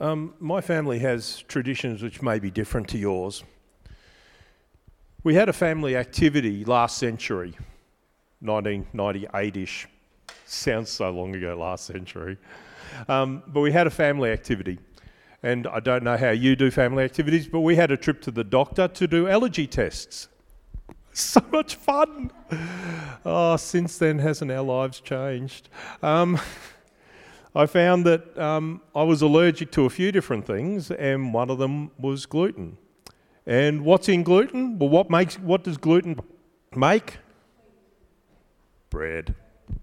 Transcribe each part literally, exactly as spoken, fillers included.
Um, my family has traditions which may be different to yours. We had a family activity last century, nineteen ninety-eight-ish. Sounds so long ago, last century. Um, but we had a family activity. And I don't know how you do family activities, but we had a trip to the doctor to do allergy tests. So much fun. Oh, since then, hasn't our lives changed? Um, I found that um, I was allergic to a few different things, and one of them was gluten. And what's in gluten? Well, what makes what does gluten make? Bread.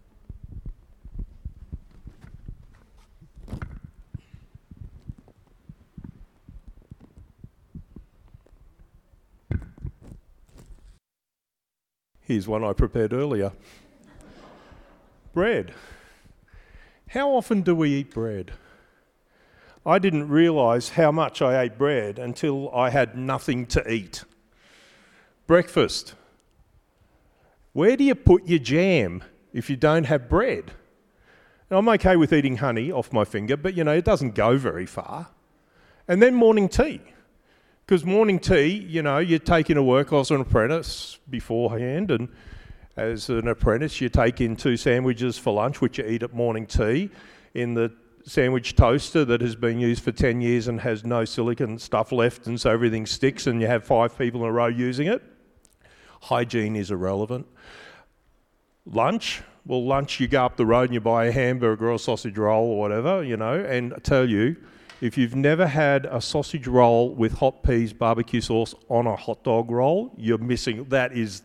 Here's one I prepared earlier. Bread. How often do we eat bread? I didn't realise how much I ate bread until I had nothing to eat. Breakfast. Where do you put your jam if you don't have bread? And I'm okay with eating honey off my finger, but you know, it doesn't go very far. And then morning tea. Because morning tea, you know, you're taking to work. I was an apprentice beforehand, and as an apprentice, you take in two sandwiches for lunch, which you eat at morning tea, in the sandwich toaster that has been used for ten years and has no silicon stuff left, and so everything sticks, and you have five people in a row using it. Hygiene is irrelevant. Lunch, well, lunch, you go up the road and you buy a hamburger or a sausage roll or whatever, you know, and I tell you, if you've never had a sausage roll with hot peas barbecue sauce on a hot dog roll, you're missing. That is...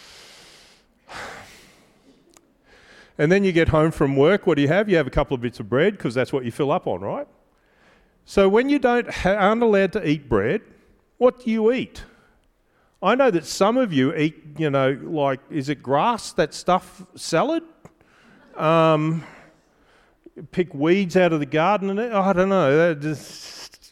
And then you get home from work, what do you have? You have a couple of bits of bread, because that's what you fill up on, right? So when you don't ha- aren't allowed to eat bread, what do you eat? I know that some of you eat, you know, like, is it grass, that stuff, salad? Um... Pick weeds out of the garden and oh, I don't know. That just...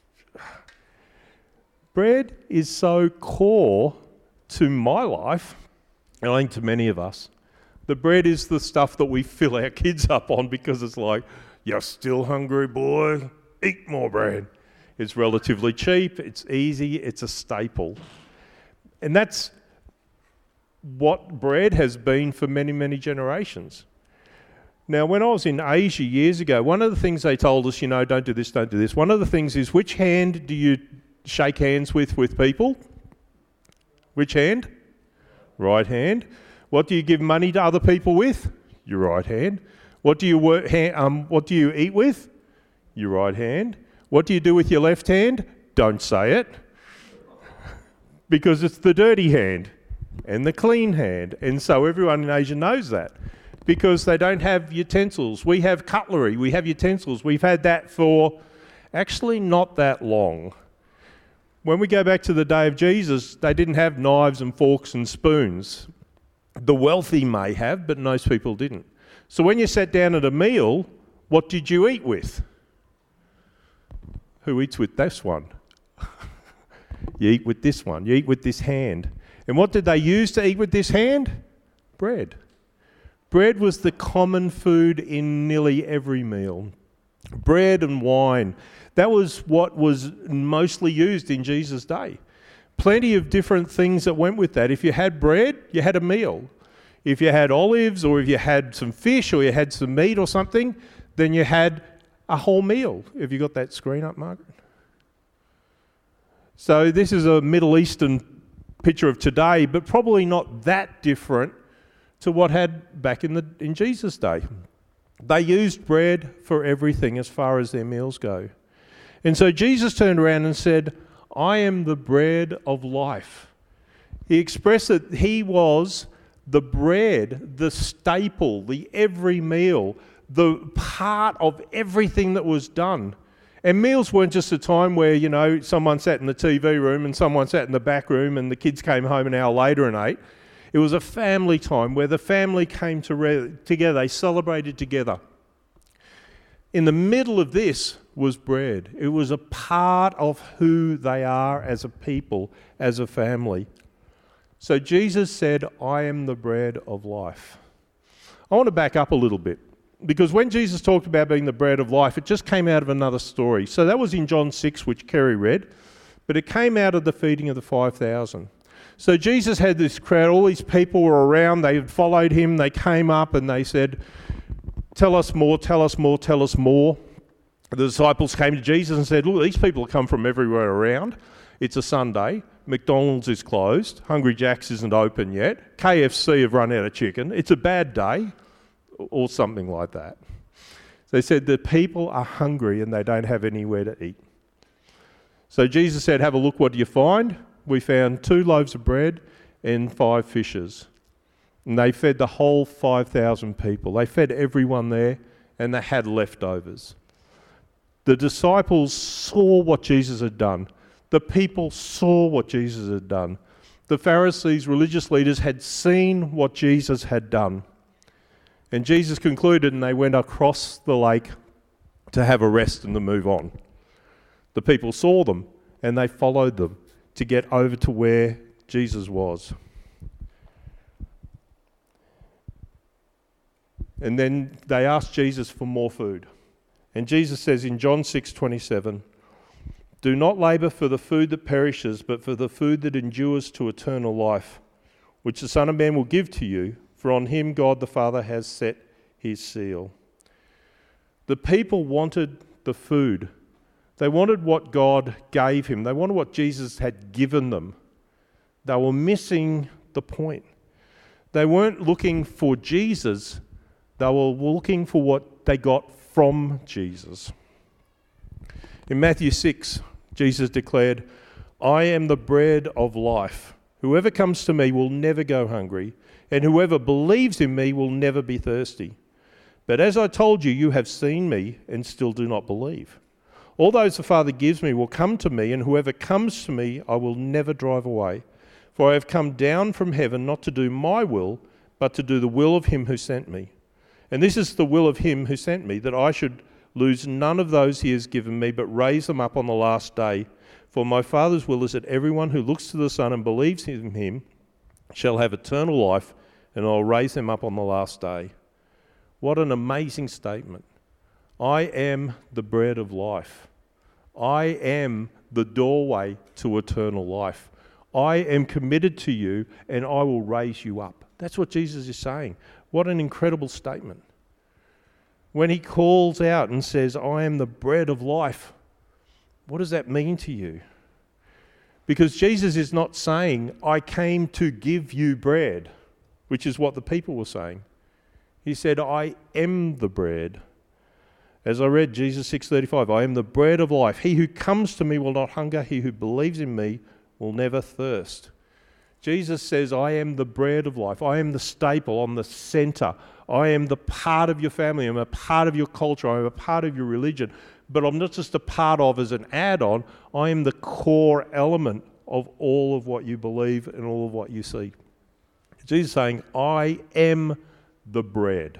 Bread is so core to my life, and I think to many of us. The bread is the stuff that we fill our kids up on because it's like, you're still hungry, boy, eat more bread. It's relatively cheap, it's easy, it's a staple. And that's what bread has been for many, many generations. Now, when I was in Asia years ago, one of the things they told us, you know, don't do this, don't do this. One of the things is, which hand do you shake hands with with people? Which hand? Right hand. What do you give money to other people with? Your right hand. What do you work, um, what do you eat with? Your right hand. What do you do with your left hand? Don't say it. Because it's the dirty hand and the clean hand. And so everyone in Asia knows that. Because they don't have utensils. We have cutlery, we have utensils. We've had that for actually not that long. When we go back to the day of Jesus, they didn't have knives and forks and spoons. The wealthy may have, but most people didn't. So when you sat down at a meal, what did you eat with? Who eats with this one? You eat with this one. You eat with this hand. And what did they use to eat with this hand? Bread. Bread was the common food in nearly every meal. Bread and wine. That was what was mostly used in Jesus' day. Plenty of different things that went with that. If you had bread, you had a meal. If you had olives, or if you had some fish, or you had some meat or something, then you had a whole meal. Have you got that screen up, Margaret? So this is a Middle Eastern picture of today, but probably not that different to what had back in the in Jesus' day. They used bread for everything as far as their meals go. And so Jesus turned around and said, I am the bread of life. He expressed that he was the bread, the staple, the every meal, the part of everything that was done. And meals weren't just a time where, you know, someone sat in the T V room and someone sat in the back room and the kids came home an hour later and ate. It was a family time where the family came to re- together. They celebrated together. In the middle of this was bread. It was a part of who they are as a people, as a family. So Jesus said, I am the bread of life. I want to back up a little bit. Because when Jesus talked about being the bread of life, it just came out of another story. So that was in John six, which Kerry read, but it came out of the feeding of the five thousand. So Jesus had this crowd, all these people were around, they had followed him, they came up and they said, tell us more, tell us more, tell us more. The disciples came to Jesus and said, look, these people have come from everywhere around. It's a Sunday, McDonald's is closed, Hungry Jack's isn't open yet, K F C have run out of chicken, it's a bad day, or something like that. They said the people are hungry and they don't have anywhere to eat. So Jesus said, have a look, what do you find? We found two loaves of bread and five fishes. And they fed the whole five thousand people. They fed everyone there and they had leftovers. The disciples saw what Jesus had done. The people saw what Jesus had done. The Pharisees, religious leaders, had seen what Jesus had done. And Jesus concluded and they went across the lake to have a rest and to move on. The people saw them and they followed them to get over to where Jesus was. And then they asked Jesus for more food. And Jesus says in John six twenty-seven, do not labour for the food that perishes, but for the food that endures to eternal life, which the Son of Man will give to you, for on him God the Father has set his seal. The people wanted the food. They wanted what God gave him. They wanted what Jesus had given them. They were missing the point. They weren't looking for Jesus. They were looking for what they got from Jesus. In Matthew six, Jesus declared, I am the bread of life. Whoever comes to me will never go hungry, and whoever believes in me will never be thirsty. But as I told you, you have seen me and still do not believe. All those the Father gives me will come to me, and whoever comes to me I will never drive away. For I have come down from heaven not to do my will, but to do the will of him who sent me. And this is the will of him who sent me, that I should lose none of those he has given me, but raise them up on the last day. For my Father's will is that everyone who looks to the Son and believes in him shall have eternal life, and I'll raise them up on the last day. What an amazing statement. I am the bread of life. I am the doorway to eternal life. I am committed to you and I will raise you up. That's what Jesus is saying. What an incredible statement. When he calls out and says, I am the bread of life, what does that mean to you? Because Jesus is not saying, I came to give you bread, which is what the people were saying. He said, I am the bread. As I read Jesus six thirty-five, I am the bread of life. He who comes to me will not hunger. He who believes in me will never thirst. Jesus says, I am the bread of life. I am the staple. I'm the center. I am the part of your family. I'm a part of your culture. I'm a part of your religion. But I'm not just a part of as an add-on. I am the core element of all of what you believe and all of what you see. Jesus is saying, I am the bread.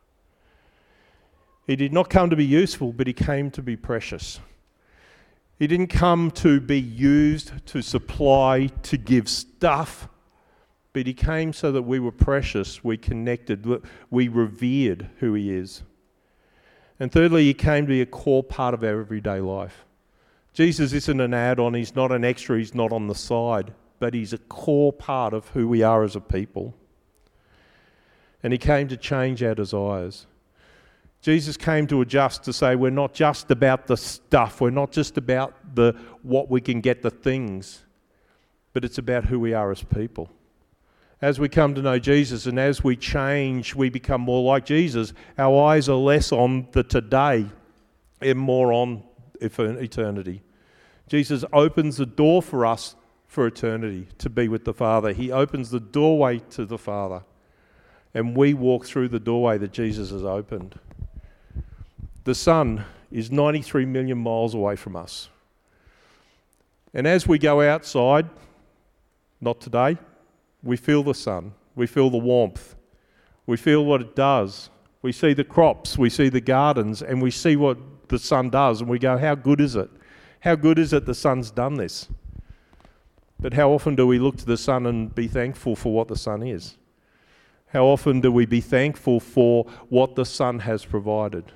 He did not come to be useful, but he came to be precious. He didn't come to be used, to supply, to give stuff, but he came so that we were precious, we connected, we revered who he is. And thirdly, he came to be a core part of our everyday life. Jesus isn't an add-on, he's not an extra, he's not on the side, but he's a core part of who we are as a people. And he came to change our desires. Jesus came to adjust, to say we're not just about the stuff, we're not just about the what we can get, the things, but it's about who we are as people. As we come to know Jesus and as we change, we become more like Jesus. Our eyes are less on the today and more on eternity. Jesus opens the door for us for eternity, to be with the Father. He opens the doorway to the Father, and we walk through the doorway that Jesus has opened. The sun is ninety-three million miles away from us. And as we go outside, not today, we feel the sun, we feel the warmth, we feel what it does. We see the crops, we see the gardens, and we see what the sun does, and we go, how good is it? How good is it the sun's done this? But how often do we look to the sun and be thankful for what the sun is? How often do we be thankful for what the Son has provided?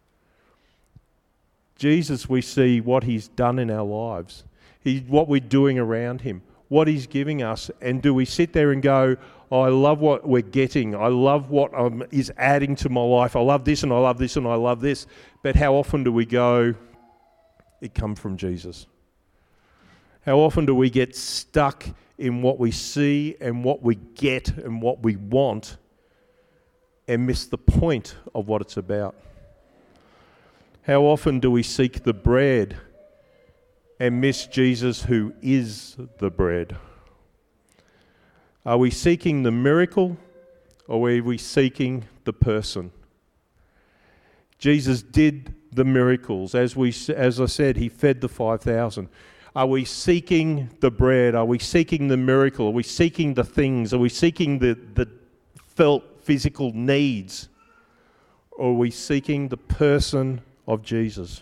Jesus, we see what he's done in our lives, he, what we're doing around him, what he's giving us, and do we sit there and go, oh, I love what we're getting, I love what um, is adding to my life, I love this and I love this and I love this, but how often do we go, it comes from Jesus? How often do we get stuck in what we see and what we get and what we want and miss the point of what it's about? How often do we seek the bread and miss Jesus who is the bread? Are we seeking the miracle or are we seeking the person? Jesus did the miracles. As we, as I said, he fed the five thousand. Are we seeking the bread? Are we seeking the miracle? Are we seeking the things? Are we seeking the, the felt physical needs? Or are we seeking the person of Jesus?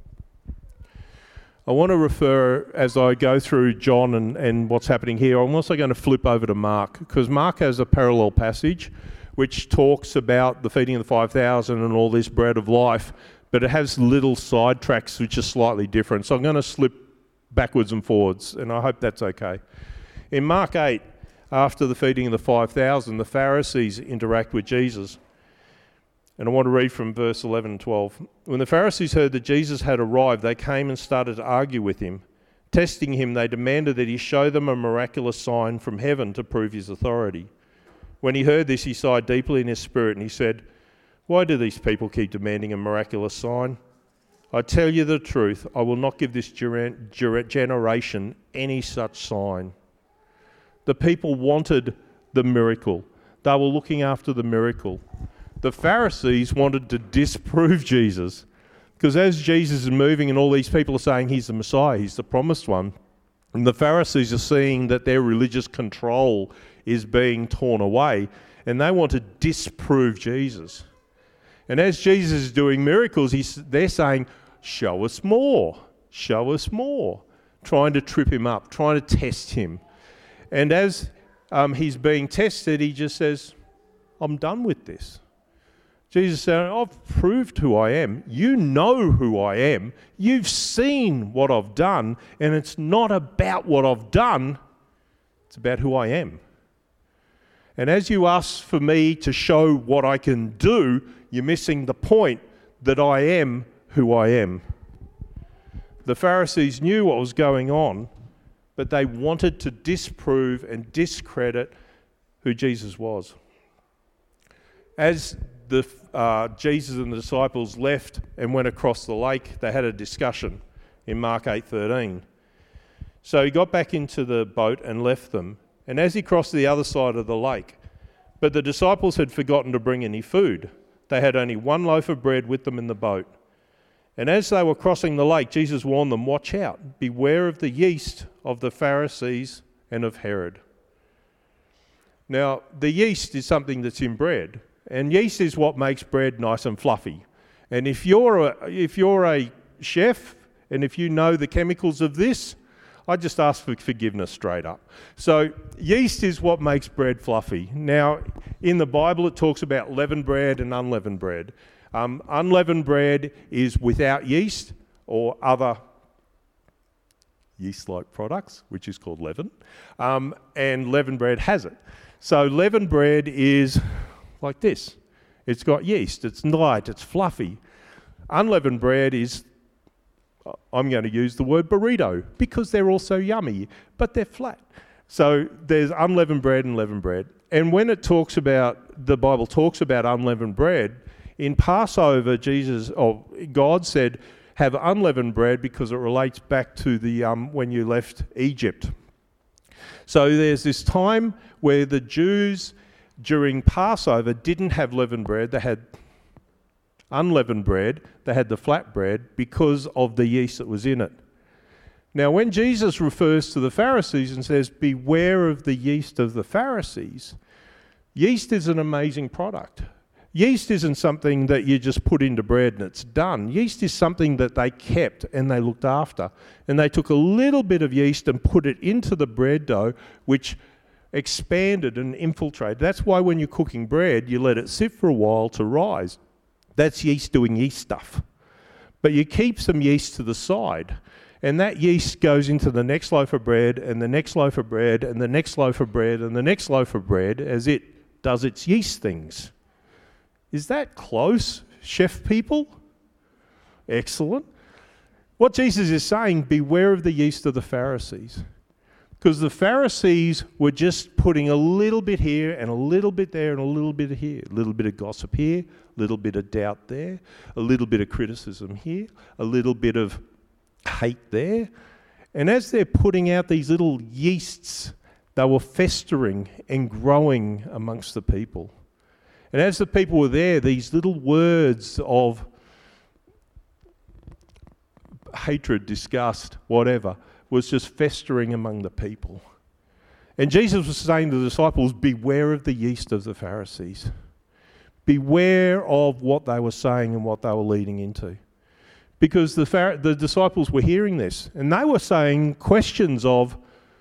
I want to refer, as I go through John and, and what's happening here, I'm also going to flip over to Mark, because Mark has a parallel passage which talks about the feeding of the five thousand and all this bread of life, but it has little side tracks which are slightly different. So I'm going to slip backwards and forwards, and I hope that's okay. In Mark eight, after the feeding of the five thousand, the Pharisees interact with Jesus. And I want to read from verse eleven and twelve. When the Pharisees heard that Jesus had arrived, they came and started to argue with him. Testing him, they demanded that he show them a miraculous sign from heaven to prove his authority. When he heard this, he sighed deeply in his spirit, and he said, "Why do these people keep demanding a miraculous sign? I tell you the truth, I will not give this generation any such sign." The people wanted the miracle. They were looking after the miracle. The Pharisees wanted to disprove Jesus, because as Jesus is moving and all these people are saying he's the Messiah, he's the promised one, and the Pharisees are seeing that their religious control is being torn away, and they want to disprove Jesus. And as Jesus is doing miracles, he's, they're saying, show us more, show us more, trying to trip him up, trying to test him. And as um, he's being tested, he just says, I'm done with this. Jesus said, I've proved who I am. You know who I am. You've seen what I've done, and it's not about what I've done, it's about who I am. And as you ask for me to show what I can do, you're missing the point that I am who I am. The Pharisees knew what was going on, but they wanted to disprove and discredit who Jesus was. As the uh, Jesus and the disciples left and went across the lake, they had a discussion in Mark eight thirteen. So he got back into the boat and left them, and as he crossed the other side of the lake, but the disciples had forgotten to bring any food. They had only one loaf of bread with them in the boat. And as they were crossing the lake, Jesus warned them, watch out, beware of the yeast of the Pharisees and of Herod. Now, the yeast is something that's in bread, and yeast is what makes bread nice and fluffy. And if you're a, if you're a chef, and if you know the chemicals of this, I just ask for forgiveness straight up. So yeast is what makes bread fluffy. Now, in the Bible, it talks about leavened bread and unleavened bread. Um, unleavened bread is without yeast or other yeast-like products, which is called leaven, um, and leavened bread has it. So leavened bread is like this. It's got yeast, it's light, it's fluffy. Unleavened bread is, I'm going to use the word burrito because they're also yummy, but they're flat. So there's unleavened bread and leavened bread. And when it talks about, the Bible talks about unleavened bread, in Passover, Jesus, or God said, have unleavened bread because it relates back to the um, when you left Egypt. So there's this time where the Jews during Passover didn't have leavened bread, they had unleavened bread, they had the flat bread because of the yeast that was in it. Now when Jesus refers to the Pharisees and says, beware of the yeast of the Pharisees, yeast is an amazing product. Yeast isn't something that you just put into bread and it's done. Yeast is something that they kept and they looked after. And they took a little bit of yeast and put it into the bread dough, which expanded and infiltrated. That's why when you're cooking bread, you let it sit for a while to rise. That's yeast doing yeast stuff. But you keep some yeast to the side, and that yeast goes into the next loaf of bread, and the next loaf of bread, and the next loaf of bread, and the next loaf of bread as it does its yeast things. Is that close, chef people? Excellent. What Jesus is saying, beware of the yeast of the Pharisees. Because the Pharisees were just putting a little bit here and a little bit there and a little bit here. A little bit of gossip here, a little bit of doubt there, a little bit of criticism here, a little bit of hate there. And as they're putting out these little yeasts, they were festering and growing amongst the people. And as the people were there, these little words of hatred, disgust, whatever, was just festering among the people. And Jesus was saying to the disciples, beware of the yeast of the Pharisees. Beware of what they were saying and what they were leading into. Because the, Phar- the disciples were hearing this, and they were saying questions of,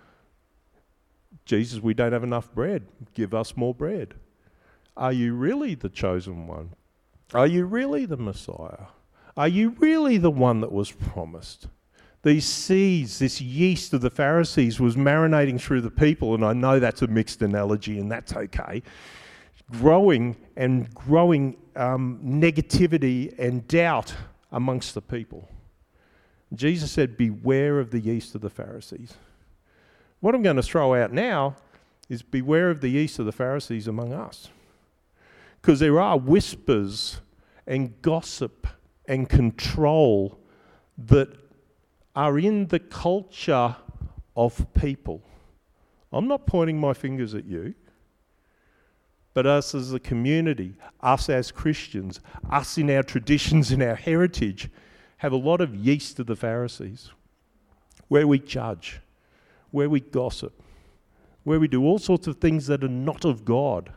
Jesus, we don't have enough bread. Give us more bread. Are you really the chosen one? Are you really the Messiah? Are you really the one that was promised? These seeds, this yeast of the Pharisees was marinating through the people, and I know that's a mixed analogy, and that's okay, growing and growing um, negativity and doubt amongst the people. Jesus said, beware of the yeast of the Pharisees. What I'm going to throw out now is beware of the yeast of the Pharisees among us. Because there are whispers and gossip and control that are in the culture of people. I'm not pointing my fingers at you, but us as a community, us as Christians, us in our traditions and our heritage, have a lot of yeast of the Pharisees, where we judge, where we gossip, where we do all sorts of things that are not of God.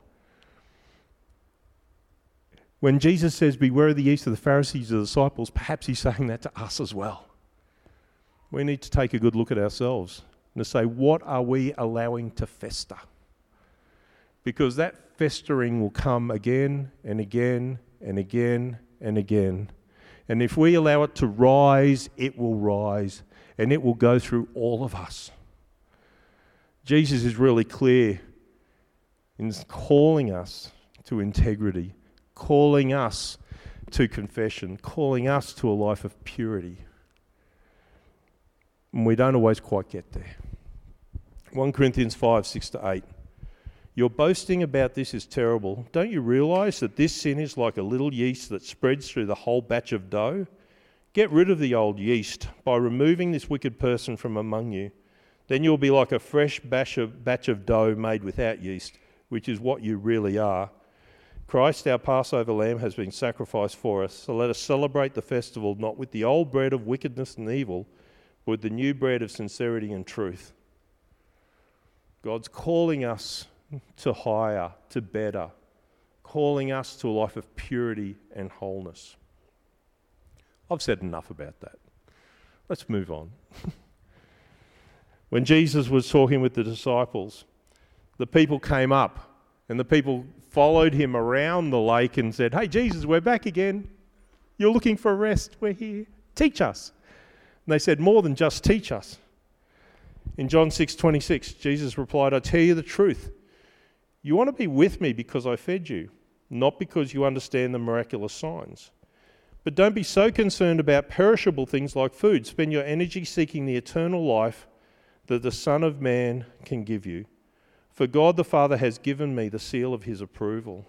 When Jesus says, beware of the yeast of the Pharisees, the disciples, perhaps he's saying that to us as well. We need to take a good look at ourselves and to say, what are we allowing to fester? Because that festering will come again and again and again and again. And if we allow it to rise, it will rise, and it will go through all of us. Jesus is really clear in calling us to integrity, calling us to confession, calling us to a life of purity. And we don't always quite get there. First Corinthians five, six to eight. Your boasting about this is terrible. Don't you realise that this sin is like a little yeast that spreads through the whole batch of dough? Get rid of the old yeast by removing this wicked person from among you. Then you'll be like a fresh batch of, batch of dough made without yeast, which is what you really are. Christ, our Passover lamb, has been sacrificed for us, so let us celebrate the festival not with the old bread of wickedness and evil, but with the new bread of sincerity and truth. God's calling us to higher, to better, calling us to a life of purity and wholeness. I've said enough about that. Let's move on. When Jesus was talking with the disciples, the people came up and the people followed him around the lake and said, "Hey, Jesus, we're back again. You're looking for rest. We're here. Teach us." And they said, "More than just teach us." In John six twenty-six, Jesus replied, "I tell you the truth. You want to be with me because I fed you, not because you understand the miraculous signs. But don't be so concerned about perishable things like food. Spend your energy seeking the eternal life that the Son of Man can give you. For God the Father has given me the seal of his approval."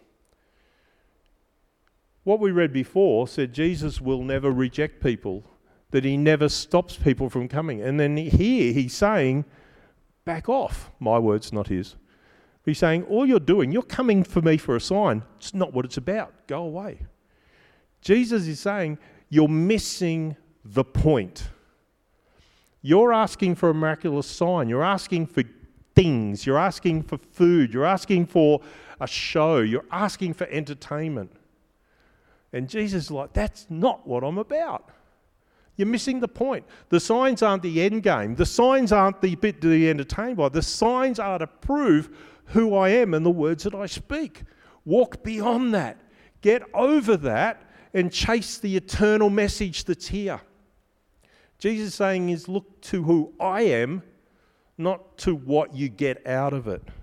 What we read before said Jesus will never reject people, that he never stops people from coming. And then here he's saying, back off. My words, not his. He's saying, all you're doing, you're coming for me for a sign. It's not what it's about. Go away. Jesus is saying, you're missing the point. You're asking for a miraculous sign. You're asking for things. You're asking for food. You're asking for a show. You're asking for entertainment. And Jesus is like, that's not what I'm about. You're missing the point. The signs aren't the end game. The signs aren't the bit to be entertained by. The signs are to prove who I am and the words that I speak. Walk beyond that. Get over that and chase the eternal message that's here. Jesus is saying is look to who I am, not to what you get out of it.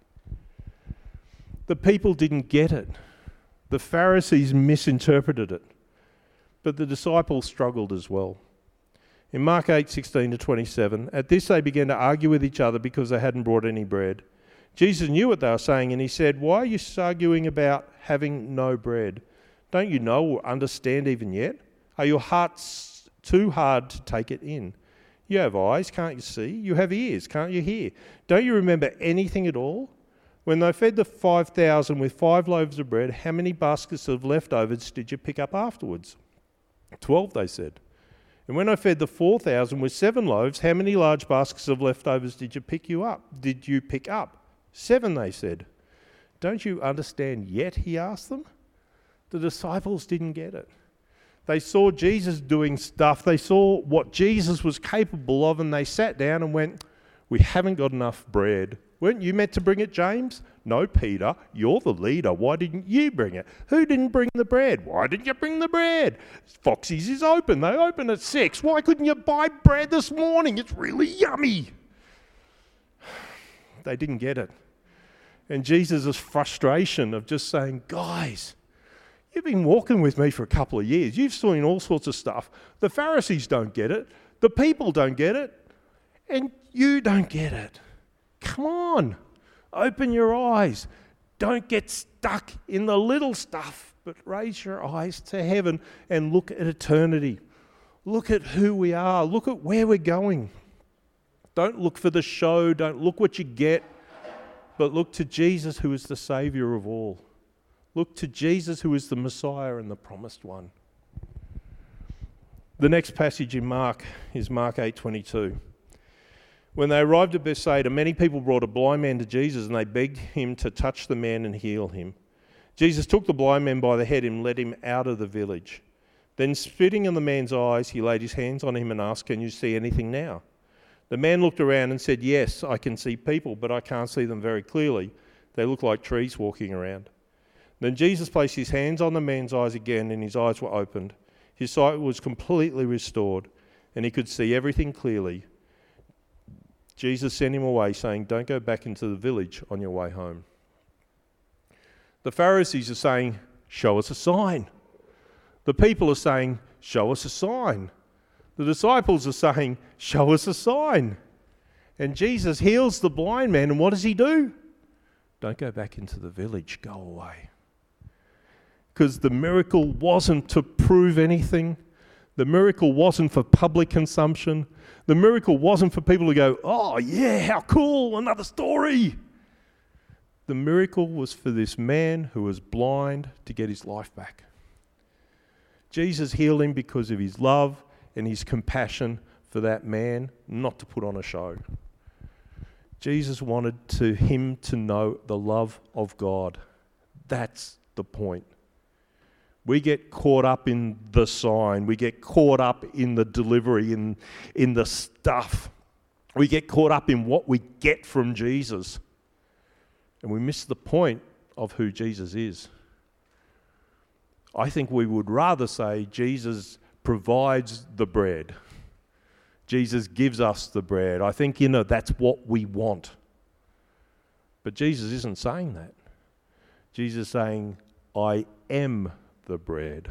The people didn't get it. The Pharisees misinterpreted it. But the disciples struggled as well. In Mark eight, sixteen to twenty-seven, at this they began to argue with each other because they hadn't brought any bread. Jesus knew what they were saying, and he said, "Why are you arguing about having no bread? Don't you know or understand even yet? Are your hearts too hard to take it in? You have eyes, can't you see? You have ears, can't you hear? Don't you remember anything at all? When they fed the five thousand with five loaves of bread, how many baskets of leftovers did you pick up afterwards? Twelve, they said. And when I fed the four thousand with seven loaves, how many large baskets of leftovers did you pick you up? Did you pick up? Seven, they said. Don't you understand yet, he asked them. The disciples didn't get it. They saw Jesus doing stuff. They saw what Jesus was capable of, and they sat down and went, we haven't got enough bread. Weren't you meant to bring it, James? No, Peter, you're the leader. Why didn't you bring it? Who didn't bring the bread? Why didn't you bring the bread? Foxy's is open. They open at six. Why couldn't you buy bread this morning? It's really yummy. They didn't get it. And Jesus' frustration of just saying, guys, you've been walking with me for a couple of years. You've seen all sorts of stuff. The Pharisees don't get it. The people don't get it. And you don't get it. Come on. Open your eyes. Don't get stuck in the little stuff, but raise your eyes to heaven and look at eternity. Look at who we are. Look at where we're going. Don't look for the show. Don't look what you get. But look to Jesus, who is the Saviour of all. Look to Jesus, who is the Messiah and the promised one. The next passage in Mark is Mark eight twenty-two. When they arrived at Bethsaida, many people brought a blind man to Jesus, and they begged him to touch the man and heal him. Jesus took the blind man by the head and led him out of the village. Then, spitting in the man's eyes, he laid his hands on him and asked, "Can you see anything now?" The man looked around and said, "Yes, I can see people, but I can't see them very clearly. They look like trees walking around." Then Jesus placed his hands on the man's eyes again, and his eyes were opened. His sight was completely restored, and he could see everything clearly. Jesus sent him away, saying, "Don't go back into the village on your way home." The Pharisees are saying, "Show us a sign." The people are saying, "Show us a sign." The disciples are saying, "Show us a sign." And Jesus heals the blind man, and what does he do? Don't go back into the village, go away. Because the miracle wasn't to prove anything. The miracle wasn't for public consumption. The miracle wasn't for people to go, "Oh yeah, how cool, another story." The miracle was for this man who was blind to get his life back. Jesus healed him because of his love and his compassion for that man, not to put on a show. Jesus wanted to him to know the love of God. That's the point. We get caught up in the sign. We get caught up in the delivery, in, in the stuff. We get caught up in what we get from Jesus. And we miss the point of who Jesus is. I think we would rather say Jesus provides the bread. Jesus gives us the bread. I think, you know, that's what we want. But Jesus isn't saying that. Jesus is saying, "I am the bread."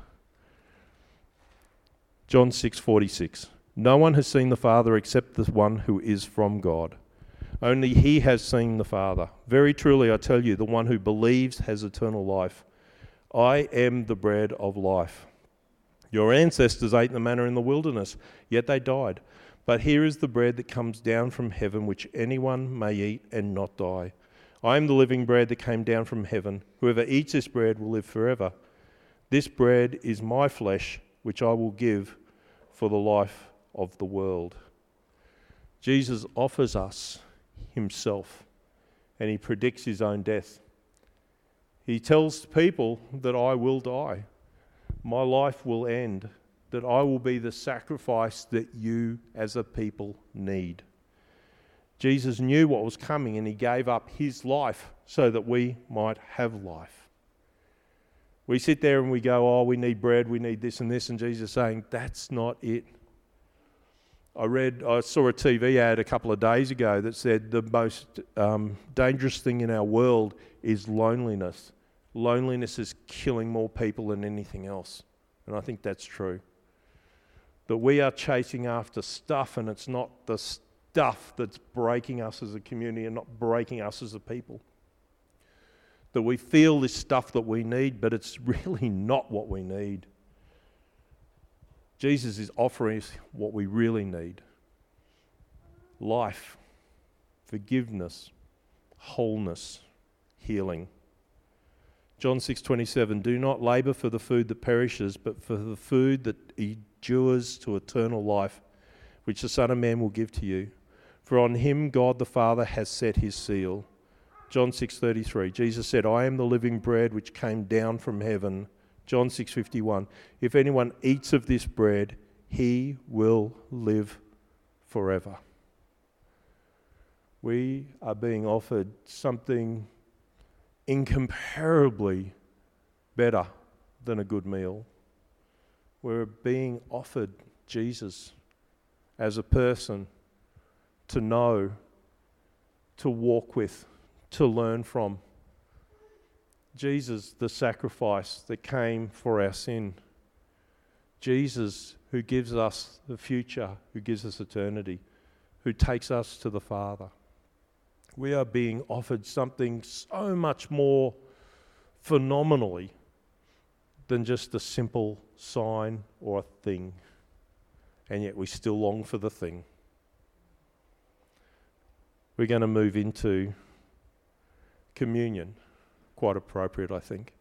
John six forty-six. No one has seen the Father except the one who is from God. Only he has seen the Father. Very truly I tell you, the one who believes has eternal life. I am the bread of life. Your ancestors ate the manna in the wilderness, yet they died. But here is the bread that comes down from heaven, which anyone may eat and not die. I am the living bread that came down from heaven. Whoever eats this bread will live forever. This bread is my flesh, which I will give for the life of the world. Jesus offers us himself, and he predicts his own death. He tells people that I will die. My life will end, that I will be the sacrifice that you as a people need. Jesus knew what was coming, and he gave up his life so that we might have life. We sit there and we go, oh, we need bread, we need this and this, and Jesus is saying, that's not it. I read, I saw a T V ad a couple of days ago that said the most um, dangerous thing in our world is loneliness. Loneliness is killing more people than anything else. And I think that's true. That we are chasing after stuff, and it's not the stuff that's breaking us as a community and not breaking us as a people. That we feel this stuff that we need, but it's really not what we need. Jesus is offering us what we really need. Life, forgiveness, wholeness, healing. John six twenty-seven, do not labour for the food that perishes, but for the food that endures to eternal life, which the Son of Man will give to you. For on him God the Father has set his seal. John six thirty-three, Jesus said, I am the living bread which came down from heaven. John six fifty-one, if anyone eats of this bread, he will live forever. We are being offered something incomparably better than a good meal. We're being offered Jesus as a person to know, to walk with, to learn from. Jesus, the sacrifice that came for our sin. Jesus, who gives us the future, who gives us eternity, who takes us to the Father. We are being offered something so much more phenomenally than just a simple sign or a thing. And yet we still long for the thing. We're going to move into communion. Quite appropriate, I think.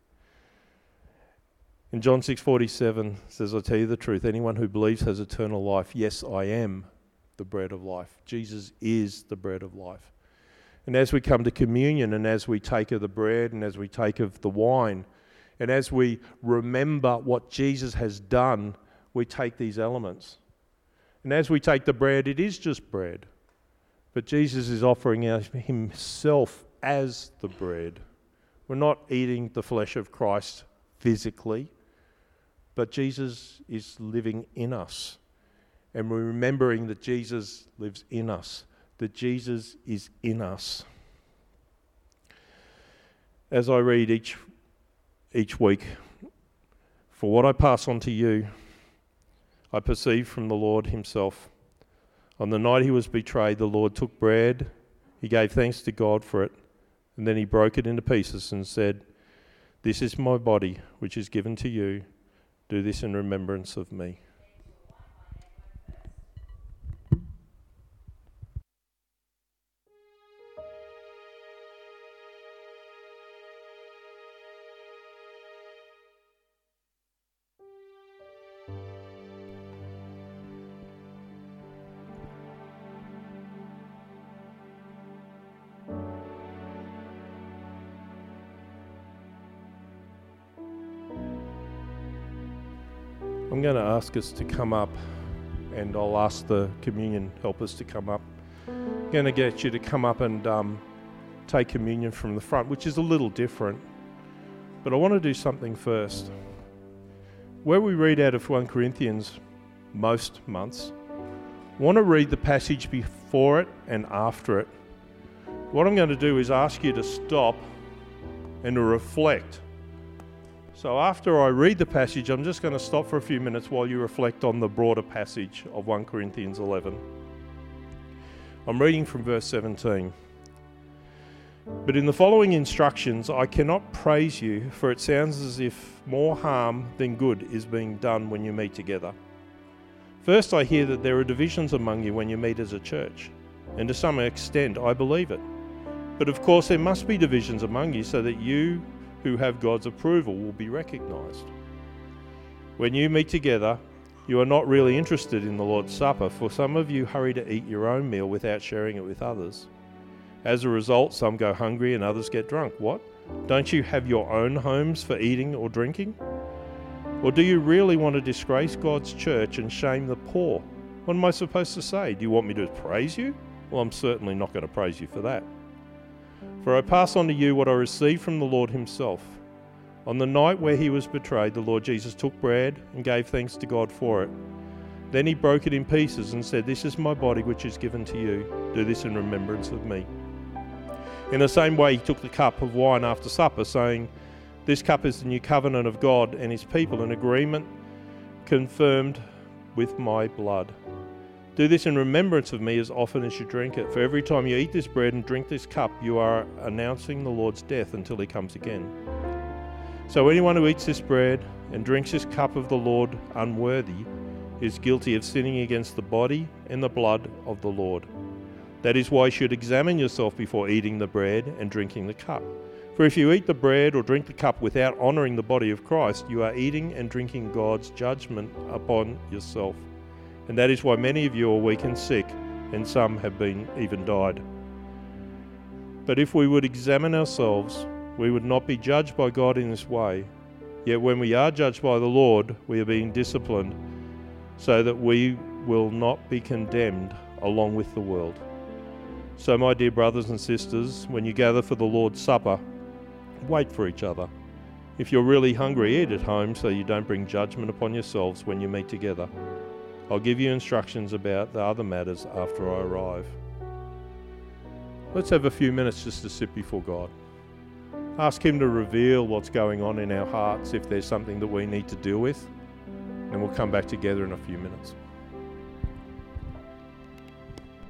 In John six forty-seven says, I tell you the truth, anyone who believes has eternal life. Yes, I am the bread of life. Jesus is the bread of life. And as we come to communion, and as we take of the bread, and as we take of the wine, and as we remember what Jesus has done, we take these elements. And as we take the bread, it is just bread. But Jesus is offering himself as the bread. We're not eating the flesh of Christ physically, but Jesus is living in us. And we're remembering that Jesus lives in us, that Jesus is in us. As I read each, each week, for what I pass on to you, I perceive from the Lord himself. On the night he was betrayed, the Lord took bread, he gave thanks to God for it, and then he broke it into pieces and said, this is my body, which is given to you. Do this in remembrance of me. I'm going to ask us to come up, and I'll ask the communion helpers to come up. I'm going to get you to come up and um, take communion from the front, which is a little different. But I want to do something first. Where we read out of First Corinthians most months, I want to read the passage before it and after it. What I'm going to do is ask you to stop and to reflect. So after I read the passage, I'm just going to stop for a few minutes while you reflect on the broader passage of First Corinthians eleven. I'm reading from verse seventeen. But in the following instructions, I cannot praise you, for it sounds as if more harm than good is being done when you meet together. First, I hear that there are divisions among you when you meet as a church, and to some extent I believe it. But of course there must be divisions among you so that you who have God's approval will be recognized. When you meet together, you are not really interested in the Lord's Supper, for some of you hurry to eat your own meal without sharing it with others. As a result, some go hungry and others get drunk. What? Don't you have your own homes for eating or drinking? Or do you really want to disgrace God's church and shame the poor? What am I supposed to say? Do you want me to praise you? Well, I'm certainly not going to praise you for that. For I pass on to you what I received from the Lord himself. On the night where he was betrayed, the Lord Jesus took bread and gave thanks to God for it. Then he broke it in pieces and said, "This is my body which is given to you. Do this in remembrance of me." In the same way, he took the cup of wine after supper, saying, "This cup is the new covenant of God and his people, an agreement confirmed with my blood. Do this in remembrance of me as often as you drink it. For every time you eat this bread and drink this cup, you are announcing the Lord's death until he comes again. So anyone who eats this bread and drinks this cup of the Lord unworthy is guilty of sinning against the body and the blood of the Lord. That is why you should examine yourself before eating the bread and drinking the cup. For if you eat the bread or drink the cup without honouring the body of Christ, you are eating and drinking God's judgment upon yourself. And that is why many of you are weak and sick, and some have been even died. But if we would examine ourselves, we would not be judged by God in this way. Yet when we are judged by the Lord, we are being disciplined, so that we will not be condemned along with the world. So, my dear brothers and sisters, when you gather for the Lord's Supper, wait for each other. If you're really hungry, eat at home so you don't bring judgment upon yourselves when you meet together. I'll give you instructions about the other matters after I arrive." Let's have a few minutes just to sit before God. Ask him to reveal what's going on in our hearts if there's something that we need to deal with, and we'll come back together in a few minutes.